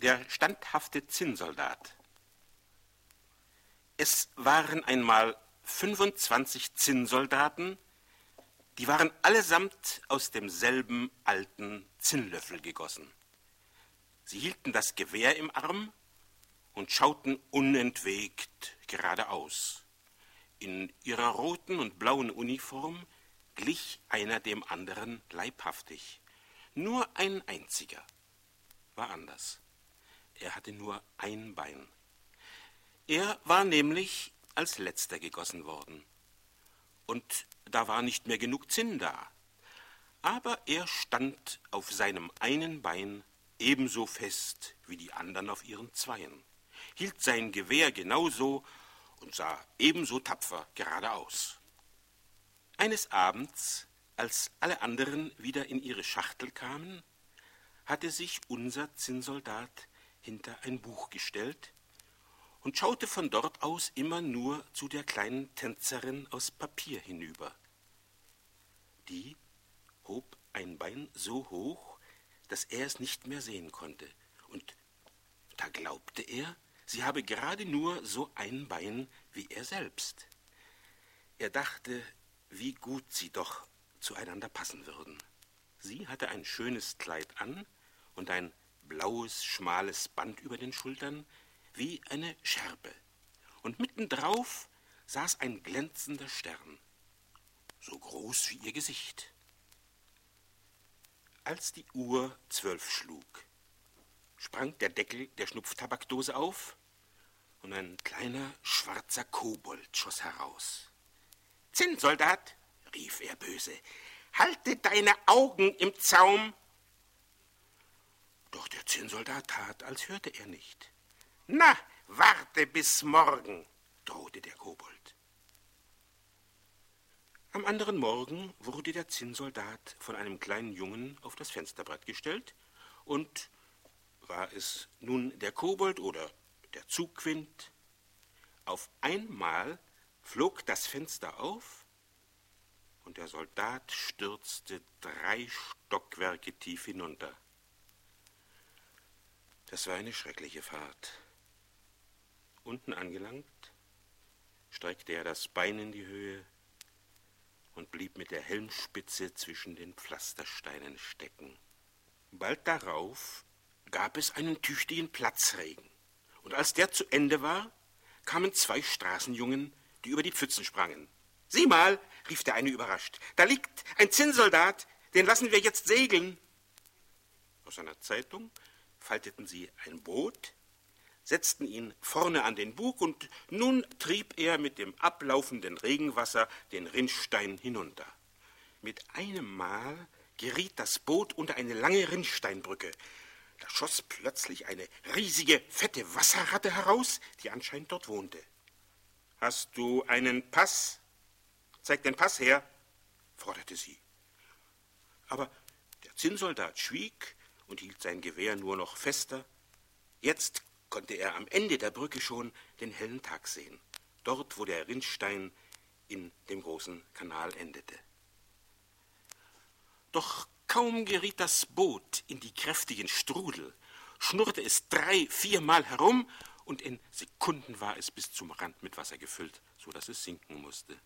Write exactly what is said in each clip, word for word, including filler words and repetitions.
Der standhafte Zinnsoldat. Es waren einmal fünfundzwanzig Zinnsoldaten, die waren allesamt aus demselben alten Zinnlöffel gegossen. Sie hielten das Gewehr im Arm und schauten unentwegt geradeaus. In ihrer roten und blauen Uniform glich einer dem anderen leibhaftig. Nur ein einziger war anders. Er hatte nur ein Bein. Er war nämlich als letzter gegossen worden. Und da war nicht mehr genug Zinn da. Aber er stand auf seinem einen Bein ebenso fest wie die anderen auf ihren Zweien, hielt sein Gewehr genauso und sah ebenso tapfer geradeaus. Eines Abends, als alle anderen wieder in ihre Schachtel kamen, hatte sich unser Zinnsoldat hinter ein Buch gestellt und schaute von dort aus immer nur zu der kleinen Tänzerin aus Papier hinüber. Die hob ein Bein so hoch, dass er es nicht mehr sehen konnte. Und da glaubte er, sie habe gerade nur so ein Bein wie er selbst. Er dachte, wie gut sie doch zueinander passen würden. Sie hatte ein schönes Kleid an und ein blaues, schmales Band über den Schultern, wie eine Schärpe. Und mittendrauf saß ein glänzender Stern, so groß wie ihr Gesicht. Als die Uhr zwölf schlug, sprang der Deckel der Schnupftabakdose auf und ein kleiner schwarzer Kobold schoss heraus. »Zinnsoldat«, rief er böse, »halte deine Augen im Zaum!« Doch der Zinnsoldat tat, als hörte er nicht. »Na, warte bis morgen«, drohte der Kobold. Am anderen Morgen wurde der Zinnsoldat von einem kleinen Jungen auf das Fensterbrett gestellt und, war es nun der Kobold oder der Zugwind, auf einmal flog das Fenster auf und der Soldat stürzte drei Stockwerke tief hinunter. Das war eine schreckliche Fahrt. Unten angelangt, streckte er das Bein in die Höhe und blieb mit der Helmspitze zwischen den Pflastersteinen stecken. Bald darauf gab es einen tüchtigen Platzregen. Und als der zu Ende war, kamen zwei Straßenjungen, die über die Pfützen sprangen. »Sieh mal«, rief der eine überrascht, »da liegt ein Zinnsoldat, den lassen wir jetzt segeln.« Aus einer Zeitung falteten sie ein Boot, setzten ihn vorne an den Bug und nun trieb er mit dem ablaufenden Regenwasser den Rinnstein hinunter. Mit einem Mal geriet das Boot unter eine lange Rinnsteinbrücke. Da schoss plötzlich eine riesige, fette Wasserratte heraus, die anscheinend dort wohnte. »Hast du einen Pass? Zeig den Pass her«, forderte sie. Aber der Zinnsoldat schwieg und hielt sein Gewehr nur noch fester. Jetzt konnte er am Ende der Brücke schon den hellen Tag sehen, dort, wo der Rinnstein in dem großen Kanal endete. Doch kaum geriet das Boot in die kräftigen Strudel, schnurrte es drei, viermal herum und in Sekunden war es bis zum Rand mit Wasser gefüllt, so dass es sinken musste.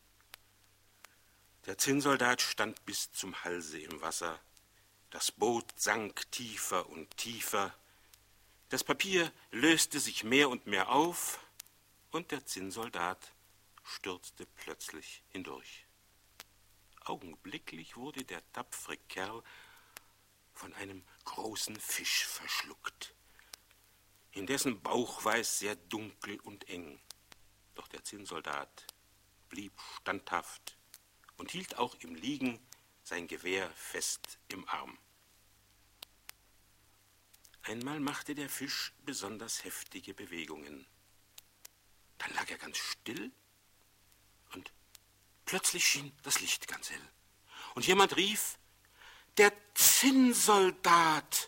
Der Zinnsoldat stand bis zum Halse im Wasser. Das Boot sank tiefer und tiefer. Das Papier löste sich mehr und mehr auf und der Zinnsoldat stürzte plötzlich hindurch. Augenblicklich wurde der tapfere Kerl von einem großen Fisch verschluckt. In dessen Bauch war es sehr dunkel und eng. Doch der Zinnsoldat blieb standhaft und hielt auch im Liegen sein Gewehr fest im Arm. Einmal machte der Fisch besonders heftige Bewegungen. Dann lag er ganz still und plötzlich schien das Licht ganz hell. Und jemand rief, »Der Zinnsoldat!«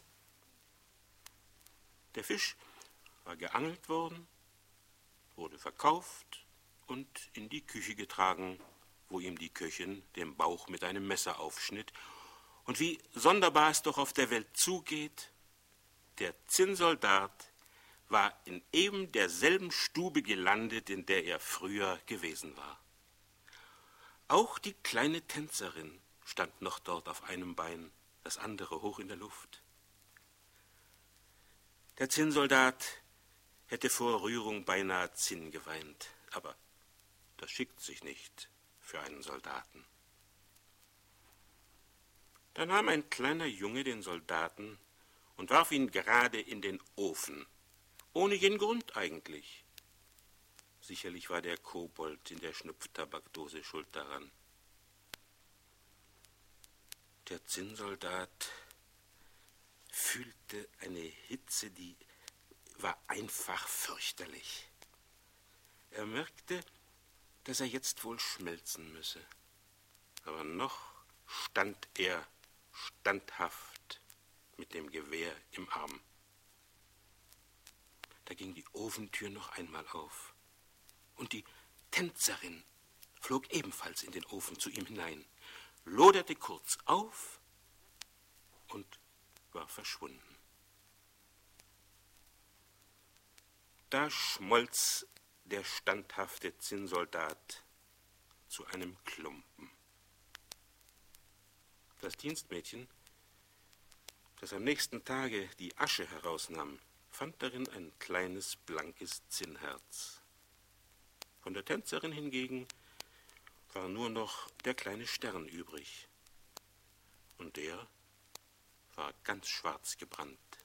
Der Fisch war geangelt worden, wurde verkauft und in die Küche getragen, wo ihm die Köchin den Bauch mit einem Messer aufschnitt. Und wie sonderbar es doch auf der Welt zugeht, Der Zinnsoldat war in eben derselben Stube gelandet, in der er früher gewesen war. Auch die kleine Tänzerin stand noch dort auf einem Bein, das andere hoch in der Luft. Der Zinnsoldat hätte vor Rührung beinahe Zinn geweint, aber das schickt sich nicht für einen Soldaten. Da nahm ein kleiner Junge den Soldaten und warf ihn gerade in den Ofen, ohne jeden Grund eigentlich. Sicherlich war der Kobold in der Schnupftabakdose schuld daran. Der Zinnsoldat fühlte eine Hitze, die war einfach fürchterlich. Er merkte, dass er jetzt wohl schmelzen müsse. Aber noch stand er standhaft mit dem Gewehr im Arm. Da ging die Ofentür noch einmal auf. Und die Tänzerin flog ebenfalls in den Ofen zu ihm hinein, loderte kurz auf und war verschwunden. Da schmolz der standhafte Zinnsoldat zu einem Klumpen. Das Dienstmädchen, das am nächsten Tage die Asche herausnahm, fand darin ein kleines, blankes Zinnherz. Von der Tänzerin hingegen war nur noch der kleine Stern übrig. Und der war ganz schwarz gebrannt.